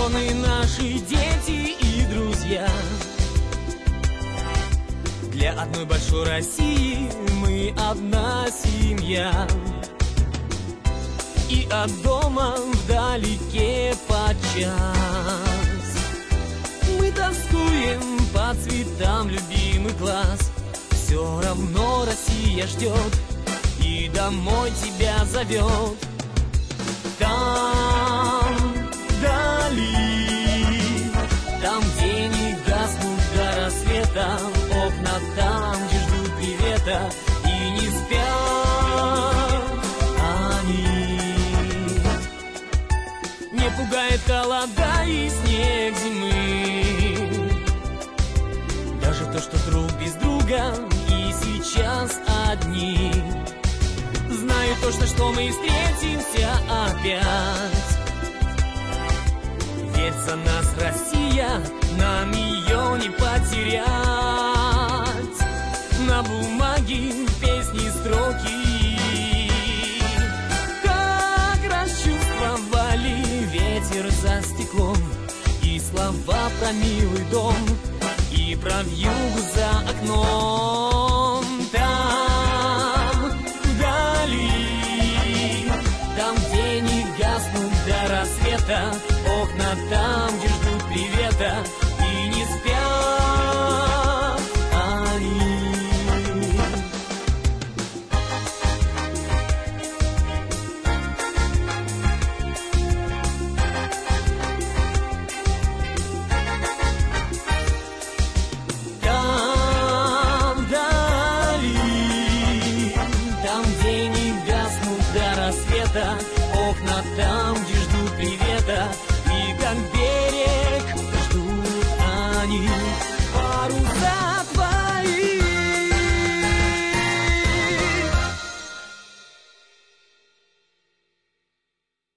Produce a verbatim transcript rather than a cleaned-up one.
жены, наши дети и друзья. Для одной большой России мы одна семья. И от дома вдалеке подчас мы тоскуем по цветам любимых глаз. Все равно Россия ждет и домой тебя зовет. Там, вдали, там, где не гаснут до рассвета окна, там, где ждут привета и не спят они. Не пугает холода и снег зимы, даже то, что друг без друга и сейчас одни. Знаю точно, что мы встретимся опять, ведь за нас Россия, нам ее не потерять. На бумаге песни, строки, как расчувствовали ветер за стеклом, и слова про милый дом, и про вьюгу за окном. Там, вдали, там, где не гаснут до рассвета окна, там, где ждут привета и не спят они. Там, вдали, там, где не гаснут до рассвета окна, там, где ждут привета, и как берег ждут они. Паруса